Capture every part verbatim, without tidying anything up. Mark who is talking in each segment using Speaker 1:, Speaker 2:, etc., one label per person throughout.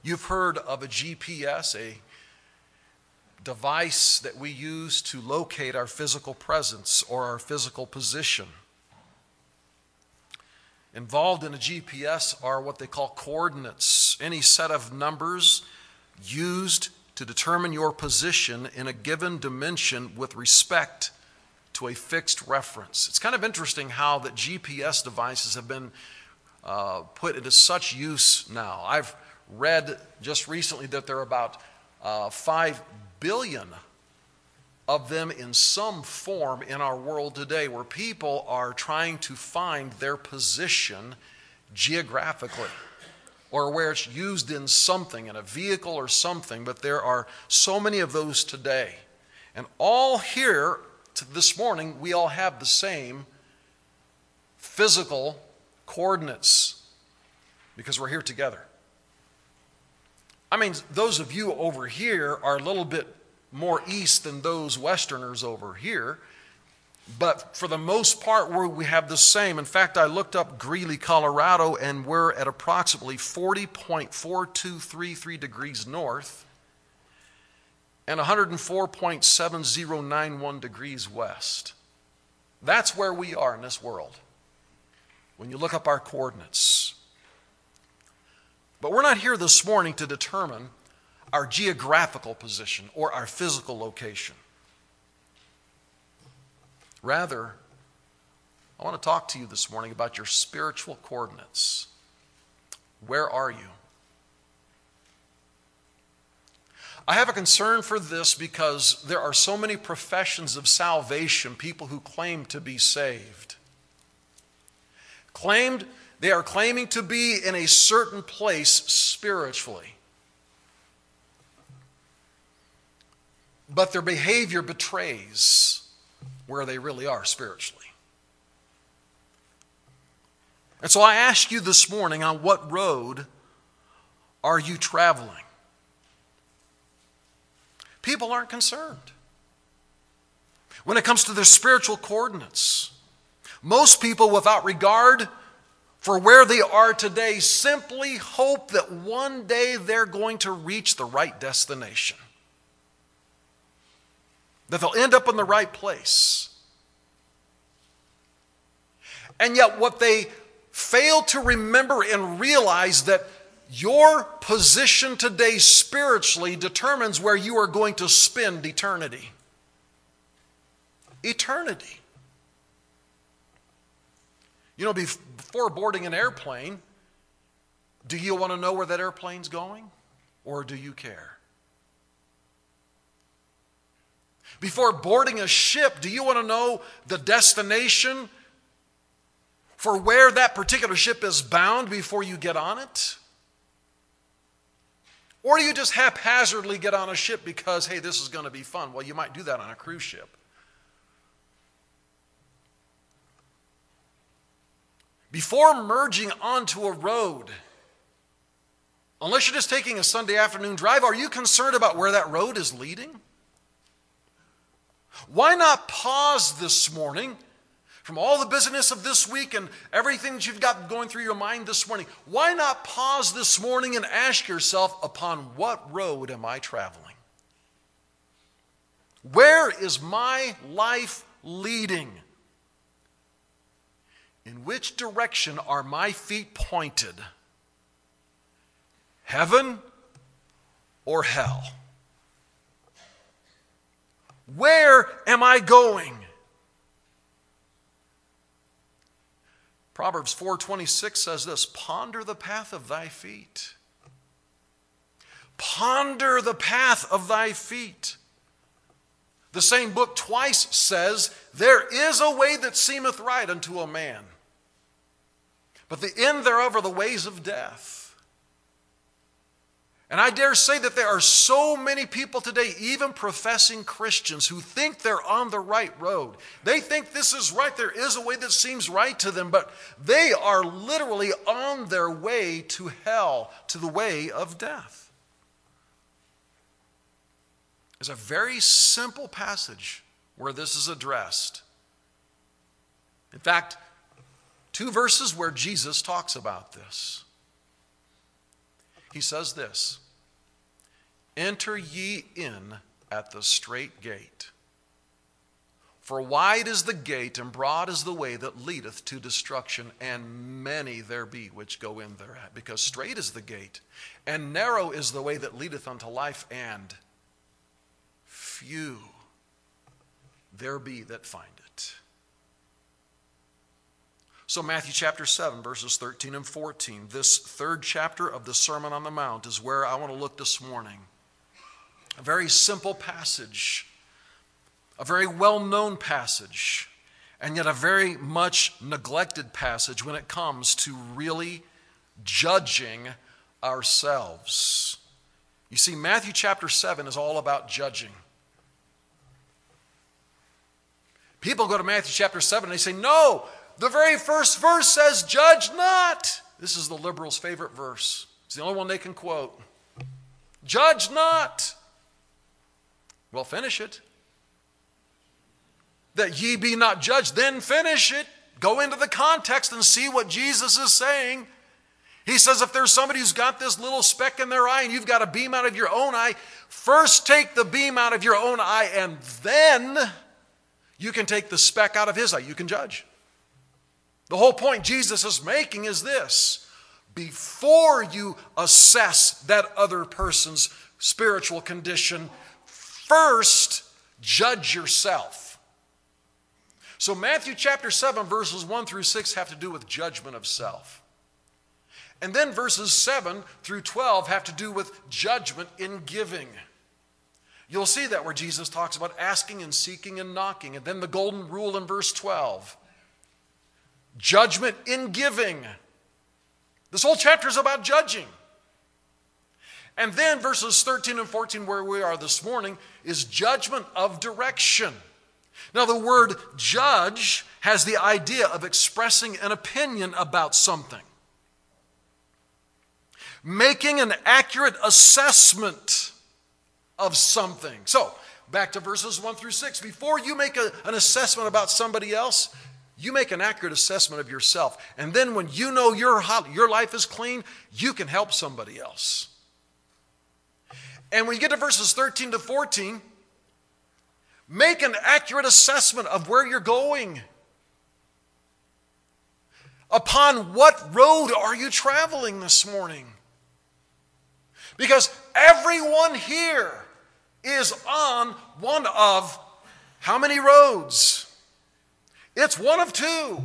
Speaker 1: You've heard of a G P S, a device that we use to locate our physical presence or our physical position. Involved in a G P S are what they call coordinates, any set of numbers used to determine your position in a given dimension with respect to a fixed reference. It's kind of interesting how that G P S devices have been uh, put into such use now. I've read just recently that there are about uh, five billion of them in some form in our world today, where people are trying to find their position geographically, or where it's used in something, in a vehicle or something. But there are so many of those today. And all here to this morning, we all have the same physical coordinates because we're here together. I mean, those of you over here are a little bit more east than those Westerners over here, but for the most part, we're, we have the same. In fact, I looked up Greeley, Colorado, and we're at approximately forty point four two three three degrees north and one hundred four point seven zero nine one degrees west. That's where we are in this world when you look up our coordinates. But we're not here this morning to determine our geographical position or our physical location. Rather, I want to talk to you this morning about your spiritual coordinates. Where are you? I have a concern for this because there are so many professions of salvation, people who claim to be saved. Claimed, they are claiming to be in a certain place spiritually. But their behavior betrays where they really are spiritually. And so I ask you this morning, on what road are you traveling? People aren't concerned when it comes to their spiritual coordinates. Most people, without regard for where they are today, simply hope that one day they're going to reach the right destination, that they'll end up in the right place. And yet what they fail to remember and realize that your position today spiritually determines where you are going to spend eternity. Eternity. You know, before boarding an airplane, do you want to know where that airplane's going? Or do you care? Before boarding a ship, do you want to know the destination for where that particular ship is bound before you get on it? Or do you just haphazardly get on a ship because, hey, this is going to be fun? Well, you might do that on a cruise ship. Before merging onto a road, unless you're just taking a Sunday afternoon drive, are you concerned about where that road is leading? Why not pause this morning from all the busyness of this week and everything that you've got going through your mind this morning? Why not pause this morning and ask yourself, upon what road am I traveling? Where is my life leading? In which direction are my feet pointed? Heaven or hell? Where am I going? Proverbs four twenty-six says this: ponder the path of thy feet. Ponder the path of thy feet. The same book twice says, there is a way that seemeth right unto a man, but the end thereof are the ways of death. And I dare say that there are so many people today, even professing Christians, who think they're on the right road. They think this is right. There is a way that seems right to them, but they are literally on their way to hell, to the way of death. There's a very simple passage where this is addressed. In fact, two verses where Jesus talks about this. He says this, "Enter ye in at the strait gate. For wide is the gate, and broad is the way that leadeth to destruction, and many there be which go in thereat. Because strait is the gate, and narrow is the way that leadeth unto life, and few there be that find it." So Matthew chapter seven, verses thirteen and fourteen, this third chapter of the Sermon on the Mount is where I want to look this morning. A very simple passage, a very well-known passage, and yet a very much neglected passage when it comes to really judging ourselves. You see, Matthew chapter seven is all about judging. People go to Matthew chapter seven and they say, no, the very first verse says, "Judge not." This is the liberals' favorite verse. It's the only one they can quote. Judge not. Well, finish it. That ye be not judged, then finish it. Go into the context and see what Jesus is saying. He says if there's somebody who's got this little speck in their eye and you've got a beam out of your own eye, first take the beam out of your own eye and then you can take the speck out of his eye. You can judge. The whole point Jesus is making is this: before you assess that other person's spiritual condition, first judge yourself. So Matthew chapter seven, verses one through six have to do with judgment of self. And then verses seven through twelve have to do with judgment in giving. You'll see that where Jesus talks about asking and seeking and knocking. And then the golden rule in verse twelve. Judgment in giving. This whole chapter is about judging. And then verses thirteen and fourteen, where we are this morning, is judgment of direction. Now the word judge has the idea of expressing an opinion about something. Making an accurate assessment of something. So, back to verses one through six. Before you make a, an assessment about somebody else, you make an accurate assessment of yourself. And then when you know your, your life is clean, you can help somebody else. And when you get to verses thirteen to fourteen, make an accurate assessment of where you're going. Upon what road are you traveling this morning? Because everyone here is on one of how many roads? It's one of two.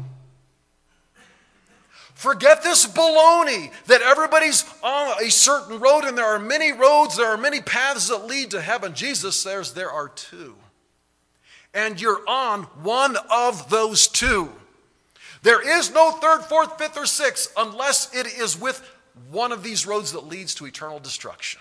Speaker 1: Forget this baloney that everybody's on a certain road and there are many roads, there are many paths that lead to heaven. Jesus says there are two. And you're on one of those two. There is no third, fourth, fifth, or sixth unless it is with one of these roads that leads to eternal destruction.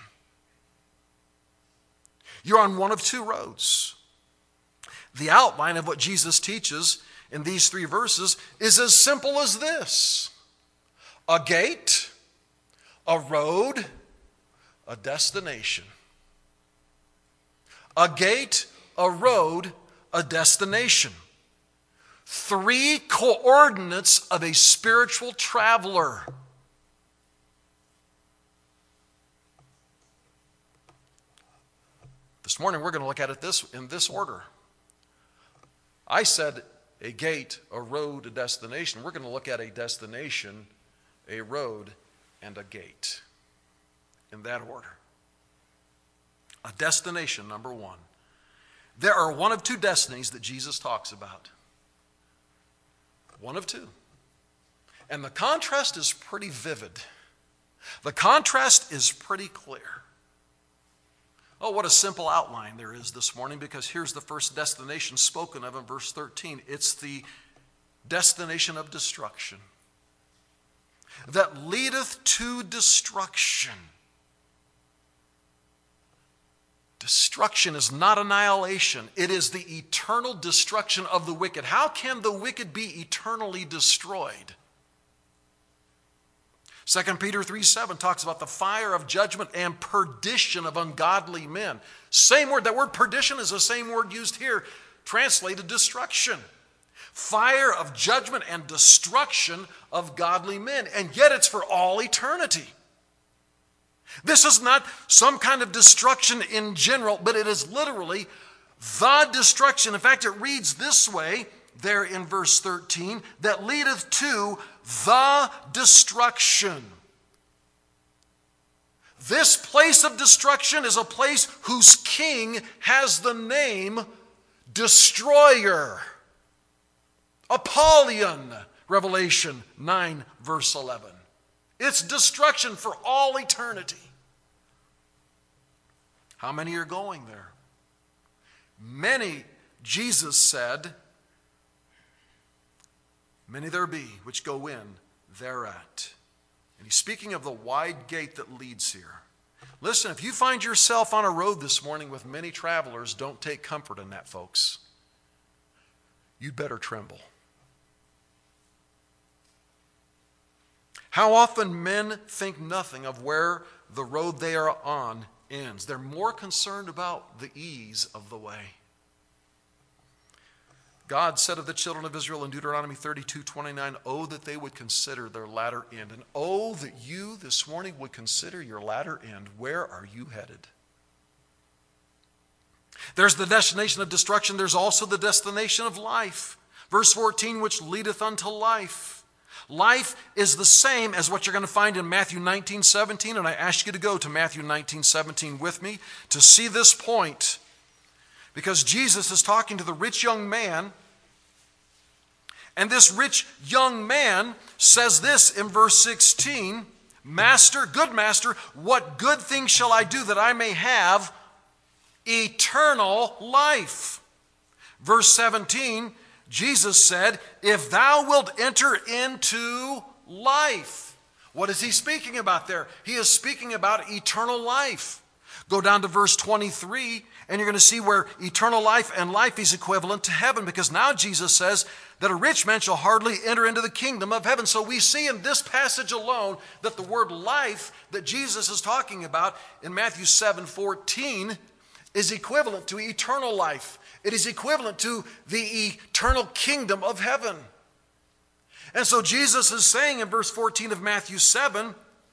Speaker 1: You're on one of two roads. The outline of what Jesus teaches in these three verses is as simple as this: a gate, a road, a destination. A gate, a road, a destination. Three coordinates of a spiritual traveler. This morning we're going to look at it this in this order. I said a gate, a road, a destination. We're going to look at a destination, a road, and a gate. In that order. A destination, number one. There are one of two destinies that Jesus talks about. One of two. And the contrast is pretty vivid. The contrast is pretty clear. Oh, what a simple outline there is this morning, because here's the first destination spoken of in verse thirteen. It's the destination of destruction. That leadeth to destruction. Destruction is not annihilation. It is the eternal destruction of the wicked. How can the wicked be eternally destroyed? Second Peter three seven talks about the fire of judgment and perdition of ungodly men. Same word. That word perdition is the same word used here, translated destruction. Fire of judgment and destruction of godly men. And yet it's for all eternity. This is not some kind of destruction in general, but it is literally the destruction. In fact, it reads this way there in verse thirteen, that leadeth to the destruction. This place of destruction is a place whose king has the name Destroyer. Apollyon, Revelation nine, verse eleven. It's destruction for all eternity. How many are going there? Many, Jesus said, many there be which go in thereat. And he's speaking of the wide gate that leads here. Listen, if you find yourself on a road this morning with many travelers, don't take comfort in that, folks. You'd better tremble. How often men think nothing of where the road they are on ends. They're more concerned about the ease of the way. God said of the children of Israel in Deuteronomy thirty-two twenty-nine, oh, that they would consider their latter end. And oh, that you this morning would consider your latter end. Where are you headed? There's the destination of destruction. There's also the destination of life. Verse fourteen, which leadeth unto life. Life is the same as what you're going to find in Matthew nineteen seventeen. And I ask you to go to Matthew nineteen seventeen with me to see this point. Because Jesus is talking to the rich young man. And this rich young man says this in verse sixteen. Master, good master, what good thing shall I do that I may have eternal life? Verse seventeen, Jesus said, if thou wilt enter into life. What is he speaking about there? He is speaking about eternal life. Go down to verse twenty-three, and you're going to see where eternal life and life is equivalent to heaven, because now Jesus says that a rich man shall hardly enter into the kingdom of heaven. So we see in this passage alone that the word life that Jesus is talking about in Matthew seven fourteen is equivalent to eternal life. It is equivalent to the eternal kingdom of heaven. And so Jesus is saying in verse fourteen of Matthew seven,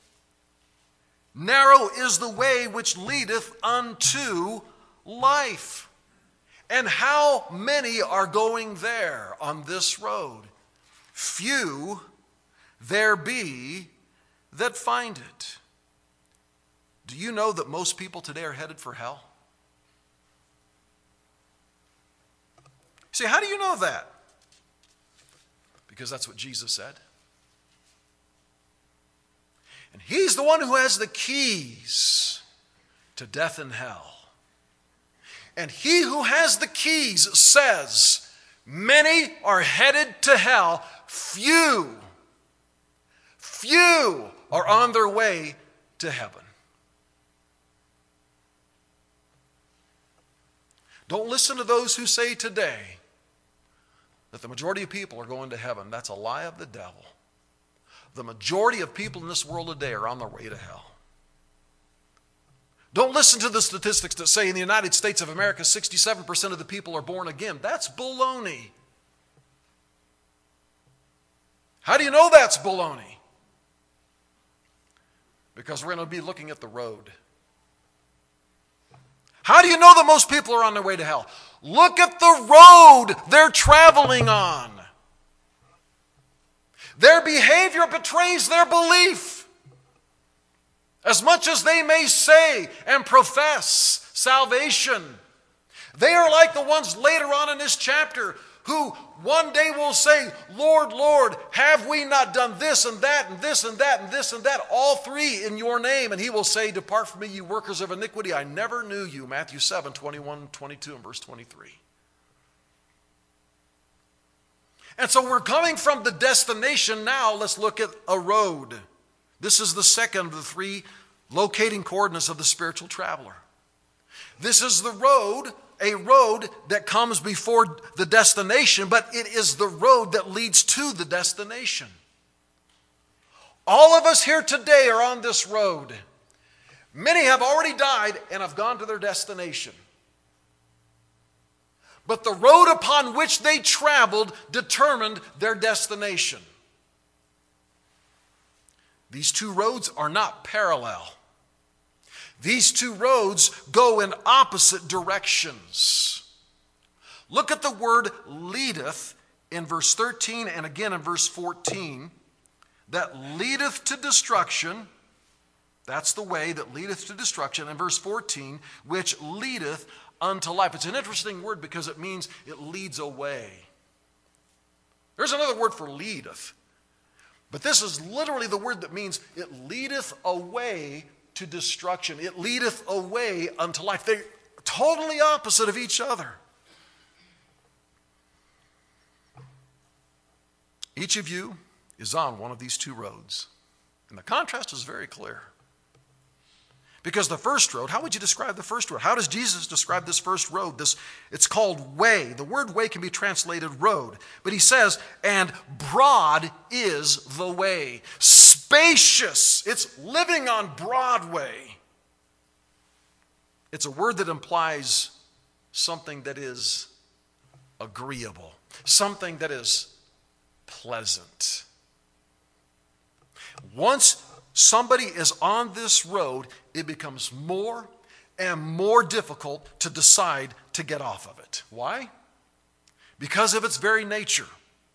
Speaker 1: narrow is the way which leadeth unto life. And how many are going there on this road? Few there be that find it. Do you know that most people today are headed for hell? See, how do you know that? Because that's what Jesus said. And he's the one who has the keys to death and hell. And he who has the keys says, many are headed to hell. Few, few are on their way to heaven. Don't listen to those who say today that the majority of people are going to heaven. That's a lie of the devil. The majority of people in this world today are on their way to hell. Don't listen to the statistics that say in the United States of America, sixty-seven percent of the people are born again. That's baloney. How do you know that's baloney? Because we're going to be looking at the road. How do you know that most people are on their way to hell? Look at the road they're traveling on. Their behavior betrays their belief. As much as they may say and profess salvation, they are like the ones later on in this chapter who one day will say, Lord, Lord, have we not done this and that and this and that and this and that, all three in your name? And he will say, depart from me, you workers of iniquity. I never knew you. Matthew seven, twenty-one, twenty-two, and verse twenty-three. And so we're coming from the destination now. Let's look at a road. This is the second of the three locating coordinates of the spiritual traveler. This is the road, a road that comes before the destination, but it is the road that leads to the destination. All of us here today are on this road. Many have already died and have gone to their destination. But the road upon which they traveled determined their destination. These two roads are not parallel. These two roads go in opposite directions. Look at the word leadeth in verse thirteen and again in verse fourteen. That leadeth to destruction. That's the way that leadeth to destruction. And verse fourteen, which leadeth unto life. It's an interesting word because it means it leads away. There's another word for leadeth. But this is literally the word that means it leadeth away to destruction. It leadeth away unto life. They're totally opposite of each other. Each of you is on one of these two roads. And the contrast is very clear. Because the first road, how would you describe the first road? How does Jesus describe this first road? This, it's called way. The word way can be translated road. But he says, and broad is the way. Spacious. It's living on Broadway. It's a word that implies something that is agreeable. Something that is pleasant. Once somebody is on this road, it becomes more and more difficult to decide to get off of it. Why? Because of its very nature.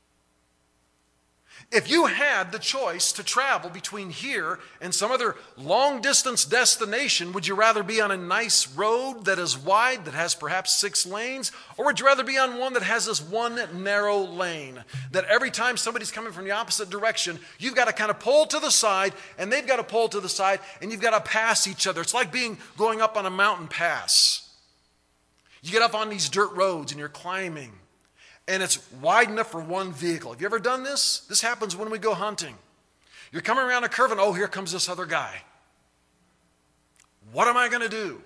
Speaker 1: If you had the choice to travel between here and some other long-distance destination, would you rather be on a nice road that is wide, that has perhaps six lanes, or would you rather be on one that has this one narrow lane, that every time somebody's coming from the opposite direction, you've got to kind of pull to the side, and they've got to pull to the side, and you've got to pass each other. It's like being going up on a mountain pass. You get up on these dirt roads, and you're climbing. And it's wide enough for one vehicle. Have you ever done this? This happens when we go hunting. You're coming around a curve and, oh, here comes this other guy. What am I going to do?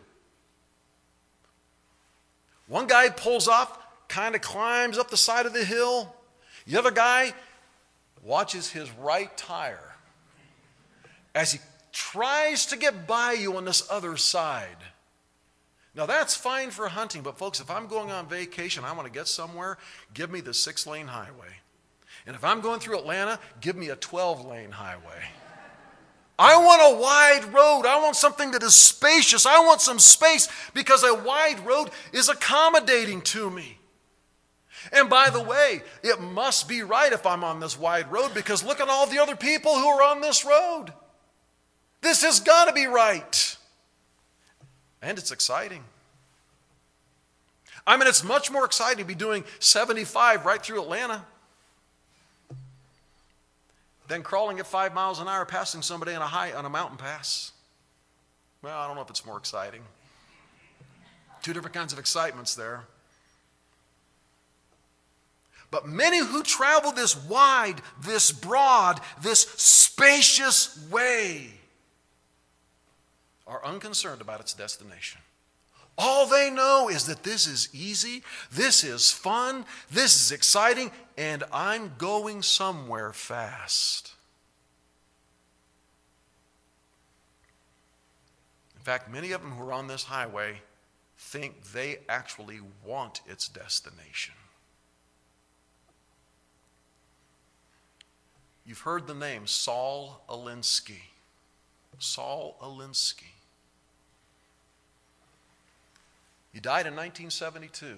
Speaker 1: One guy pulls off, kind of climbs up the side of the hill. The other guy watches his right tire as he tries to get by you on this other side. Now that's fine for hunting, but folks, if I'm going on vacation, I want to get somewhere, give me the six-lane highway. And if I'm going through Atlanta, give me a twelve-lane highway. I want a wide road. I want something that is spacious. I want some space because a wide road is accommodating to me. And by the way, it must be right if I'm on this wide road because look at all the other people who are on this road. This has got to be right. And it's exciting. I mean, it's much more exciting to be doing seventy-five right through Atlanta than crawling at five miles an hour passing somebody on a high on a mountain pass. Well, I don't know if it's more exciting. Two different kinds of excitements there. But many who travel this wide, this broad, this spacious way are unconcerned about its destination. All they know is that this is easy, this is fun, this is exciting, and I'm going somewhere fast. In fact, many of them who are on this highway think they actually want its destination. You've heard the name Saul Alinsky. Saul Alinsky. He died in nineteen seventy-two.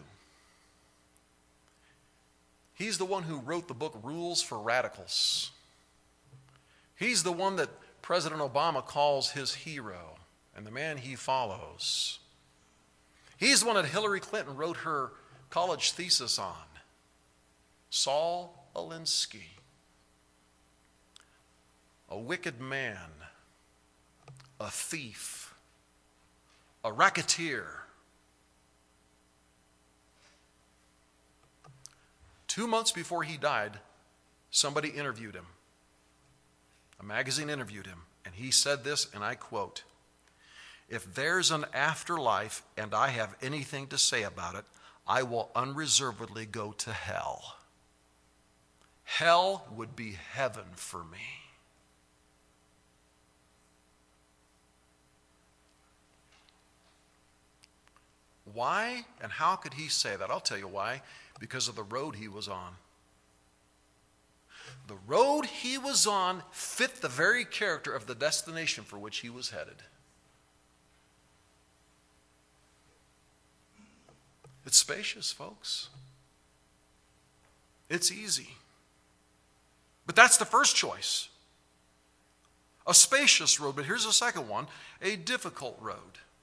Speaker 1: He's the one who wrote the book Rules for Radicals. He's the one that President Obama calls his hero and the man he follows. He's the one that Hillary Clinton wrote her college thesis on. Saul Alinsky. A wicked man, a thief, a racketeer. Two months before he died, somebody interviewed him. A magazine interviewed him, and he said this, and I quote, "If there's an afterlife and I have anything to say about it, I will unreservedly go to hell. Hell would be heaven for me." Why and how could he say that? I'll tell you why. Because of the road he was on. The road he was on fit the very character of the destination for which he was headed. spacious, folks. It's easy. But that's the first choice. A spacious road. But here's the second one, a difficult road.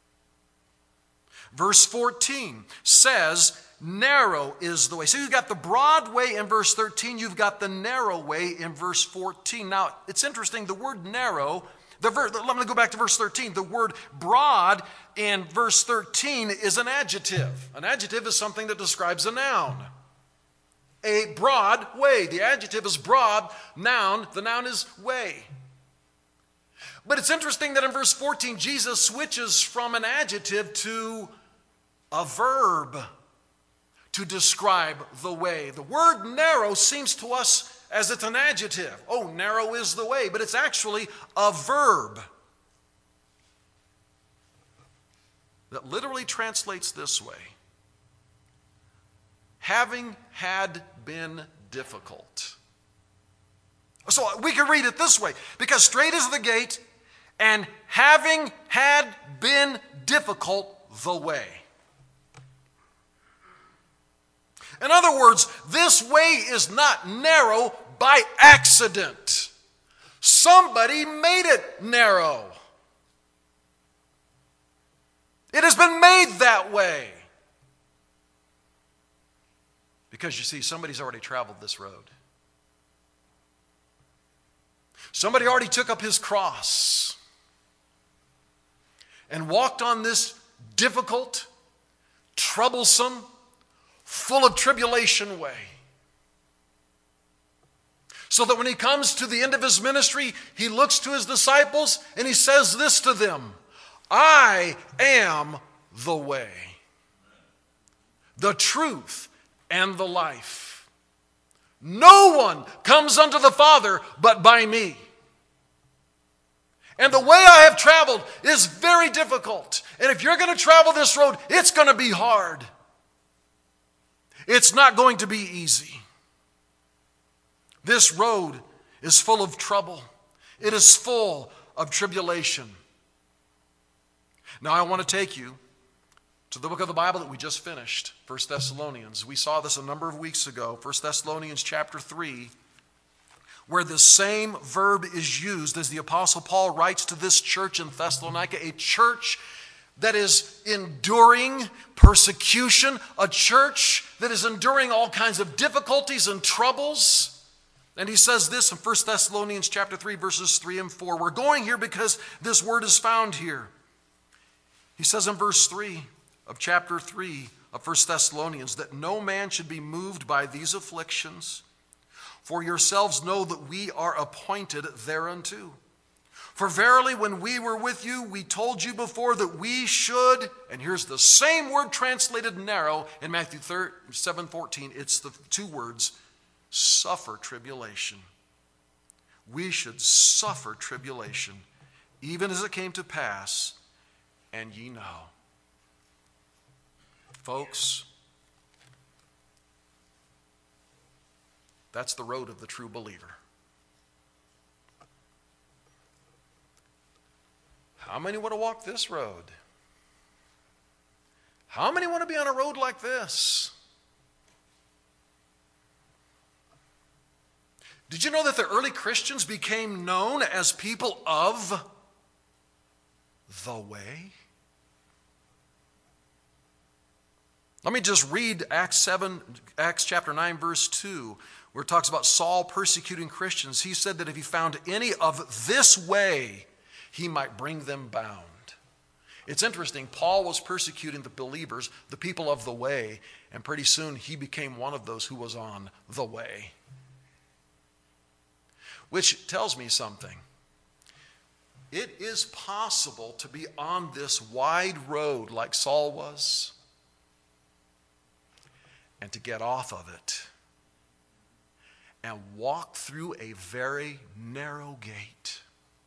Speaker 1: Verse fourteen says, narrow is the way. So you've got the broad way in verse thirteen. You've got the narrow way in verse fourteen. Now, it's interesting. The word narrow, the ver- let me go back to verse thirteen. The word broad in verse thirteen is an adjective. An adjective is something that describes a noun. A broad way. The adjective is broad. Noun, the noun is way. But it's interesting that in verse fourteen, Jesus switches from an adjective to a verb to describe the way. The word narrow seems to us as it's an adjective. Oh, narrow is the way, but it's actually a verb that literally translates this way. Having had been difficult. So we can read it this way, because straight is the gate, and having had been difficult the way. In other words, this way is not narrow by accident. Somebody made it narrow. It has been made that way. Because you see, somebody's already traveled this road. Somebody already took up his cross and walked on this difficult, troublesome, full of tribulation way. So that when he comes to the end of his ministry, he looks to his disciples and he says this to them, I am the way, the truth, and the life. No one comes unto the Father but by me. And the way I have traveled is very difficult. And if you're going to travel this road, it's going to be hard. It's not going to be easy. This road is full of trouble. It is full of tribulation. Now I want to take you to the book of the Bible that we just finished, First Thessalonians. We saw this a number of weeks ago, First Thessalonians chapter three, where the same verb is used as the Apostle Paul writes to this church in Thessalonica, a church that is enduring persecution, a church that is enduring all kinds of difficulties and troubles. And he says this in First Thessalonians chapter three, verses three and four. We're going here because this word is found here. He says in verse three of chapter three of First Thessalonians that no man should be moved by these afflictions, for yourselves know that we are appointed thereunto. For verily, when we were with you, we told you before that we should, and here's the same word translated narrow in Matthew seven fourteen. It's the two words, suffer tribulation. We should suffer tribulation, even as it came to pass, and ye know. Folks, that's the road of the true believer. How many want to walk this road? How many want to be on a road like this? Did you know that the early Christians became known as people of the way? Let me just read Acts seven, Acts chapter nine, verse two, where it talks about Saul persecuting Christians. He said that if he found any of this way, he might bring them bound. It's interesting, Paul was persecuting the believers, the people of the way, and pretty soon he became one of those who was on the way. Which tells me something. It is possible to be on this wide road like Saul was and to get off of it and walk through a very narrow gate.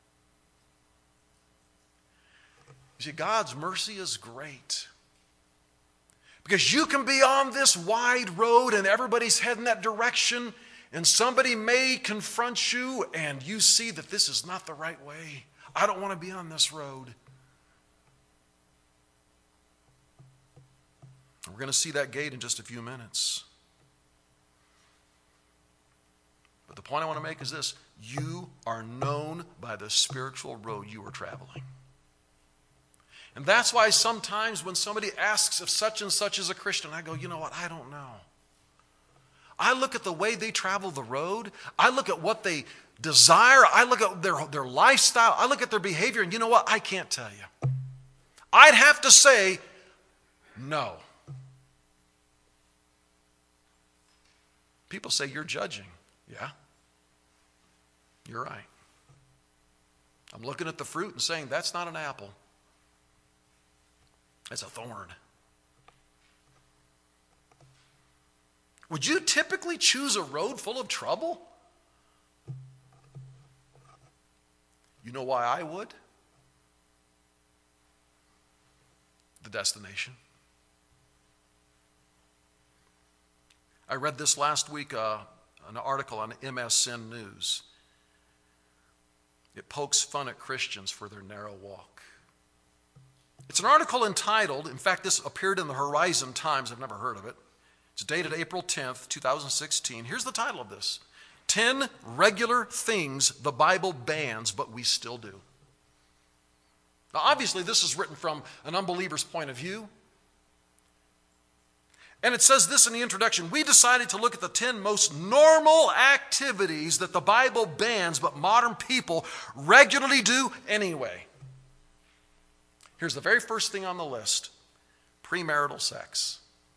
Speaker 1: You see, God's mercy is great. Because you can be on this wide road and everybody's heading that direction, and somebody may confront you and you see that this is not the right way. I don't want to be on this road. We're going to see that gate in just a few minutes. But the point I want to make is this: you are known by the spiritual road you are traveling. And that's why sometimes when somebody asks if such and such is a Christian, I go, you know what, I don't know. I look at the way they travel the road. I look at what they desire. I look at their, their lifestyle. I look at their behavior, and you know what, I can't tell you. I'd have to say no. People say you're judging. Yeah. You're right. I'm looking at the fruit and saying, that's not an apple. That's a thorn. Would you typically choose a road full of trouble? You know why I would? The destination. I read this last week, uh, an article on M S N News. It pokes fun at Christians for their narrow walk. It's an article entitled, in fact, this appeared in the Horizon Times. I've never heard of it. It's dated April tenth, two thousand sixteen. Here's the title of this: ten Regular Things the Bible Bans, But We Still Do. Now, obviously, this is written from an unbeliever's point of view. And it says this in the introduction: we decided to look at the ten most normal activities that the Bible bans, but modern people regularly do anyway. Here's the very first thing on the list: premarital sex.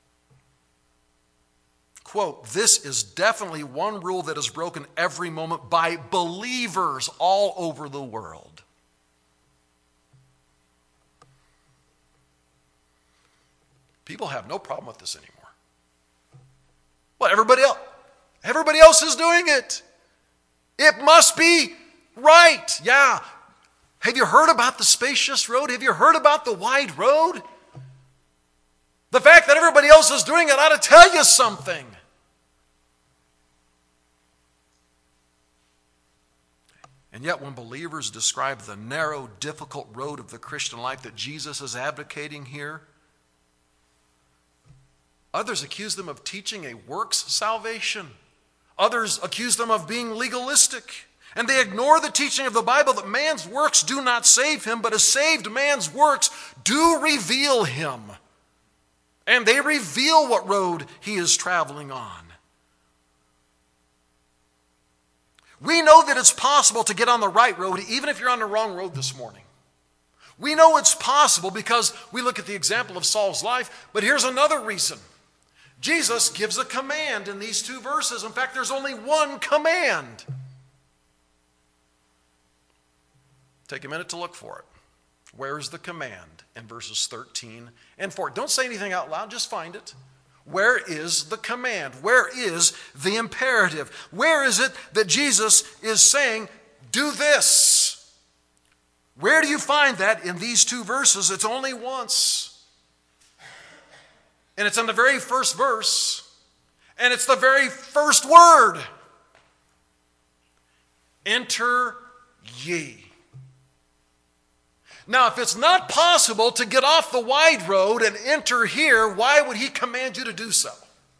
Speaker 1: Quote, this is definitely one rule that is broken every moment by believers all over the world. People have no problem with this anymore. Well, everybody else, everybody else is doing it. It must be right. Yeah. Have you heard about the spacious road? Have you heard about the wide road? The fact that everybody else is doing it ought to tell you something. And yet when believers describe the narrow, difficult road of the Christian life that Jesus is advocating here, others accuse them of teaching a works salvation. Others accuse them of being legalistic. And they ignore the teaching of the Bible that man's works do not save him, but a saved man's works do reveal him. And they reveal what road he is traveling on. We know that it's possible to get on the right road even if you're on the wrong road this morning. We know it's possible because we look at the example of Saul's life, but here's another reason. Jesus gives a command in these two verses. In fact, there's only one command. Take a minute to look for it. Where is the command in verses thirteen and fourteen? Don't say anything out loud, just find it. Where is the command? Where is the imperative? Where is it that Jesus is saying, do this? Where do you find that in these two verses? It's only once. And it's in the very first verse. And it's the very first word. Enter ye. Now, if it's not possible to get off the wide road and enter here, why would he command you to do so?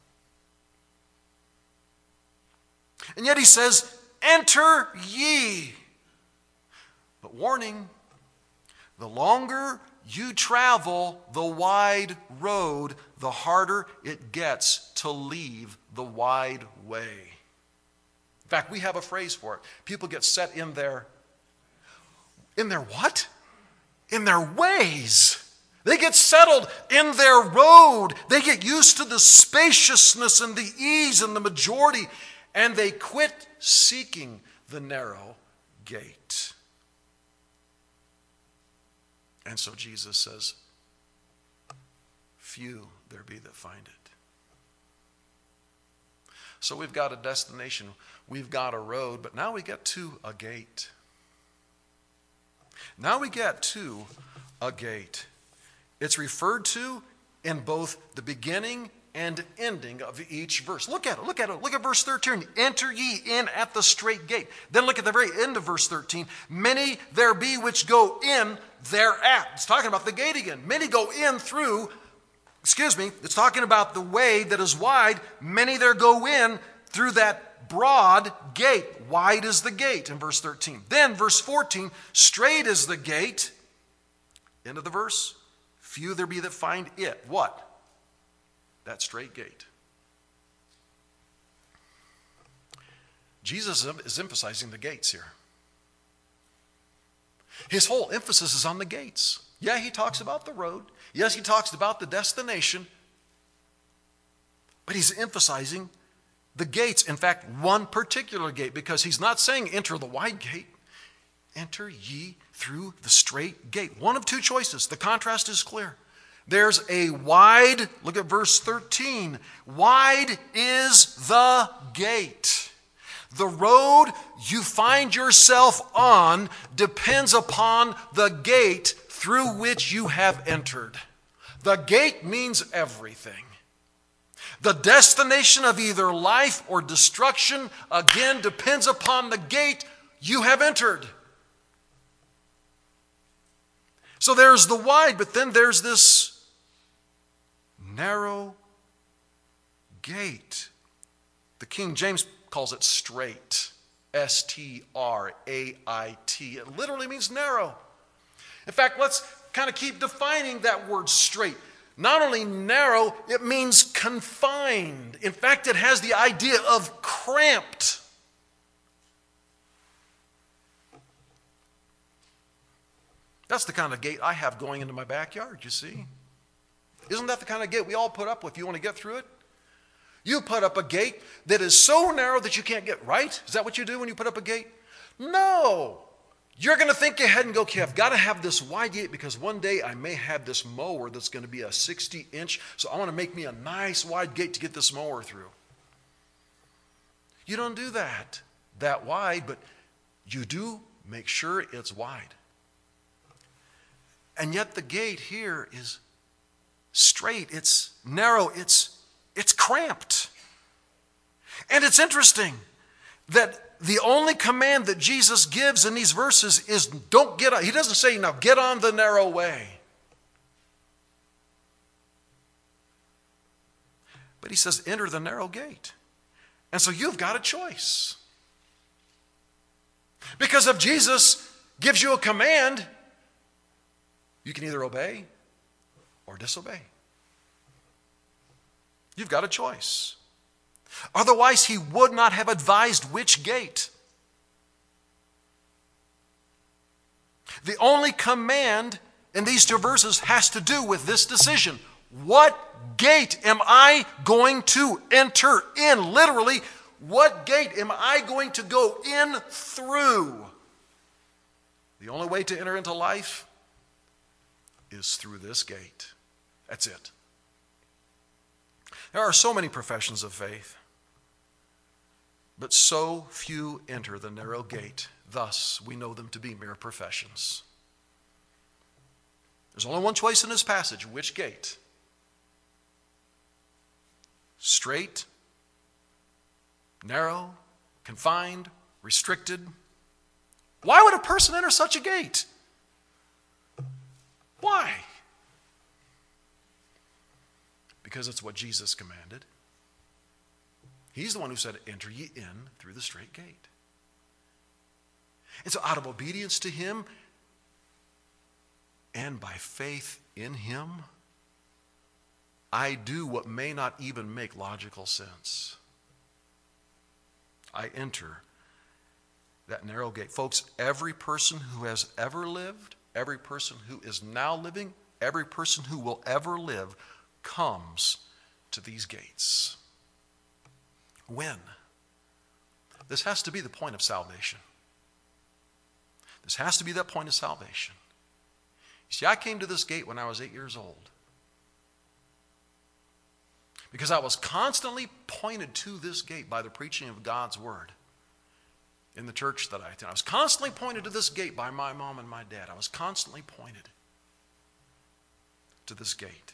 Speaker 1: And yet he says, enter ye. But warning, the longer you travel the wide road, the harder it gets to leave the wide way. In fact, we have a phrase for it. People get set in their, in their what? In their ways. They get settled in their road. They get used to the spaciousness and the ease and the majority, and they quit seeking the narrow gate. And so Jesus says, few there be that find it. So we've got a destination, we've got a road, but now we get to a gate. Now we get to a gate. It's referred to in both the beginning and ending of each verse. Look at it, look at it. Look at verse thirteen. Enter ye in at the straight gate. Then look at the very end of verse thirteen. Many there be which go in thereat. It's talking about the gate again. Many go in through excuse me, it's talking about the way that is wide. Many there go in through that broad gate. Wide is the gate in verse thirteen. Then verse fourteen, straight is the gate. End of the verse. Few there be that find it. What? That straight gate. Jesus is emphasizing the gates here. His whole emphasis is on the gates. Yeah, he talks about the road. Yes, he talks about the destination. But he's emphasizing the gates. In fact, one particular gate, because he's not saying enter the wide gate. Enter ye through the straight gate. One of two choices. The contrast is clear. There's a wide, look at verse thirteen. Wide is the gate. The road you find yourself on depends upon the gate through which you have entered. The gate means everything. The destination of either life or destruction, again, depends upon the gate you have entered. So there's the wide, but then there's this narrow gate. The King James calls it straight. S T R A I T. It literally means narrow. In fact, let's kind of keep defining that word straight. Not only narrow, it means confined. In fact, it has the idea of cramped. That's the kind of gate I have going into my backyard, you see. Isn't that the kind of gate we all put up with if you want to get through it? You put up a gate that is so narrow that you can't get right. Is that what you do when you put up a gate? No. You're going to think ahead and go, okay, I've got to have this wide gate because one day I may have this mower that's going to be a sixty inch, so I want to make me a nice wide gate to get this mower through. You don't do that that wide, but you do make sure it's wide. And yet the gate here is straight, it's narrow, it's, it's cramped. And it's interesting that the only command that Jesus gives in these verses is don't get on. He doesn't say, now get on the narrow way. But he says, enter the narrow gate. And so you've got a choice. Because if Jesus gives you a command, you can either obey or disobey. You've got a choice. Otherwise, he would not have advised which gate. The only command in these two verses has to do with this decision. What gate am I going to enter in? Literally, what gate am I going to go in through? The only way to enter into life is through this gate. That's it. There are so many professions of faith, but so few enter the narrow gate. Thus, we know them to be mere professions. There's only one choice in this passage. Which gate? Straight, narrow, confined, restricted. Why would a person enter such a gate? Why? Because it's what Jesus commanded. He's the one who said, enter ye in through the straight gate. And so out of obedience to him and by faith in him, I do what may not even make logical sense. I enter that narrow gate. Folks, every person who has ever lived, every person who is now living, every person who will ever live comes to these gates. When? This has to be the point of salvation. This has to be that point of salvation. You see, I came to this gate when I was eight years old because I was constantly pointed to this gate by the preaching of God's word in the church that I attended. I was constantly pointed to this gate by my mom and my dad. I was constantly pointed to this gate.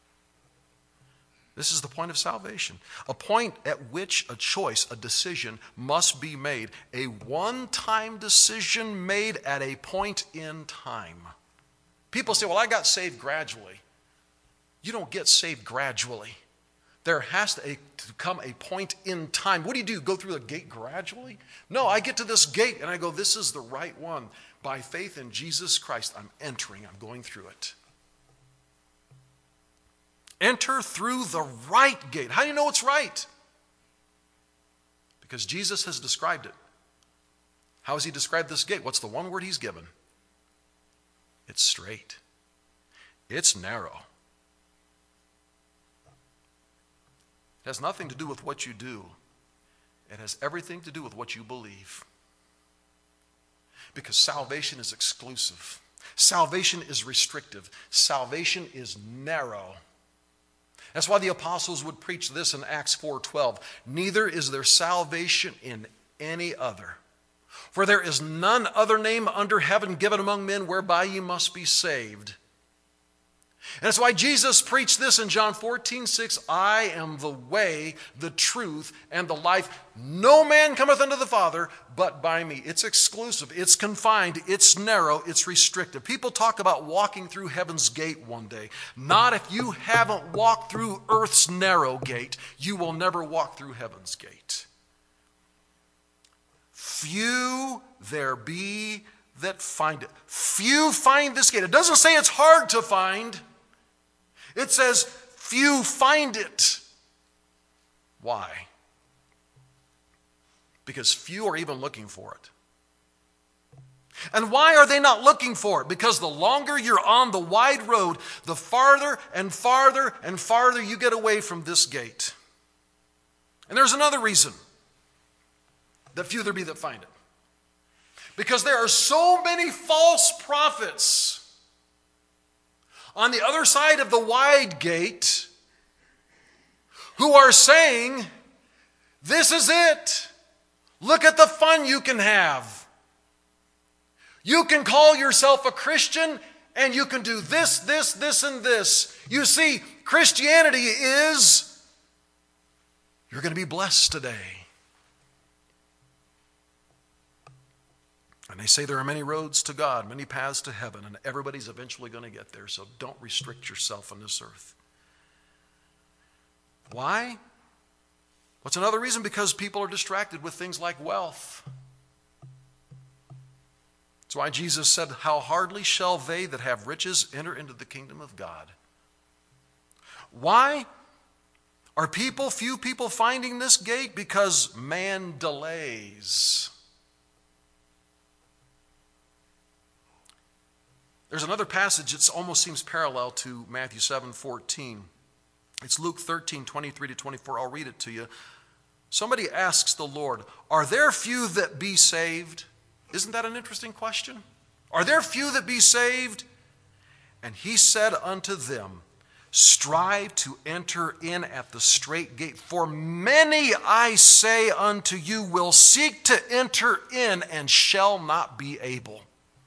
Speaker 1: This is the point of salvation, a point at which a choice, a decision must be made, a one-time decision made at a point in time. People say, well, I got saved gradually. You don't get saved gradually. There has to, a, to come a point in time. What do you do? Go through the gate gradually? No, I get to this gate and I go, this is the right one. By faith in Jesus Christ, I'm entering. I'm going through it. Enter through the right gate. How do you know it's right? Because Jesus has described it. How has he described this gate? What's the one word he's given? It's straight. It's narrow. It has nothing to do with what you do. It has everything to do with what you believe. Because salvation is exclusive. Salvation is restrictive. Salvation is narrow. That's why the apostles would preach this in Acts four twelve. Neither is there salvation in any other. For there is none other name under heaven given among men whereby ye must be saved. And that's why Jesus preached this in John fourteen six. I am the way, the truth, and the life. No man cometh unto the Father but by me. It's exclusive. It's confined. It's narrow. It's restrictive. People talk about walking through heaven's gate one day. Not if you haven't walked through earth's narrow gate. You will never walk through heaven's gate. Few there be that find it. Few find this gate. It doesn't say it's hard to find. It says, few find it. Why? Because few are even looking for it. And why are they not looking for it? Because the longer you're on the wide road, the farther and farther and farther you get away from this gate. And there's another reason that few there be that find it. Because there are so many false prophets on the other side of the wide gate who are saying, this is it. Look at the fun you can have. You can call yourself a Christian and you can do this, this, this, and this. You see, Christianity is, you're going to be blessed today. And they say there are many roads to God, many paths to heaven, and everybody's eventually going to get there, so don't restrict yourself on this earth. Why? What's another reason? Because people are distracted with things like wealth. That's why Jesus said, how hardly shall they that have riches enter into the kingdom of God. Why are people, few people finding this gate? Because man delays. There's another passage that almost seems parallel to Matthew seven fourteen. It's Luke thirteen twenty-three to twenty-four. I'll read it to you. Somebody asks the Lord, are there few that be saved? Isn't that an interesting question? Are there few that be saved? And he said unto them, strive to enter in at the strait gate. For many, I say unto you, will seek to enter in and shall not be able.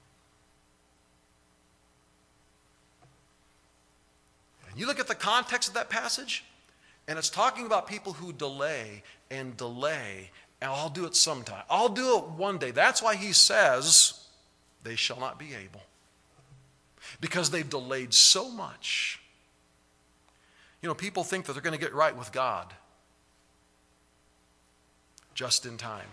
Speaker 1: You look at the context of that passage, and it's talking about people who delay and delay, and I'll do it sometime. I'll do it one day. That's why he says they shall not be able. Because they've delayed so much. You know, people think that they're going to get right with God just in time.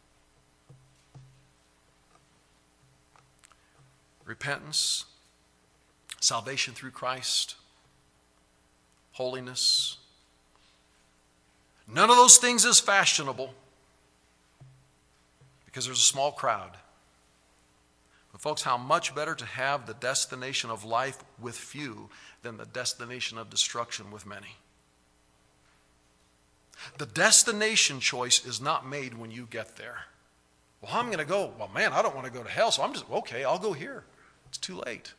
Speaker 1: Repentance, salvation through Christ, holiness. None of those things is fashionable because there's a small crowd. But folks, how much better to have the destination of life with few than the destination of destruction with many. The destination choice is not made when you get there. Well, I'm going to go, well, man, I don't want to go to hell, so I'm just, okay, I'll go here. It's too late.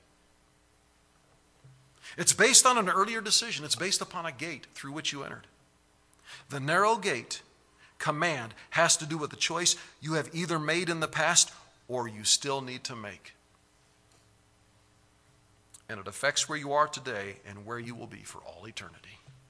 Speaker 1: It's based on an earlier decision. It's based upon a gate through which you entered. The narrow gate command has to do with the choice you have either made in the past or you still need to make. And it affects where you are today and where you will be for all eternity.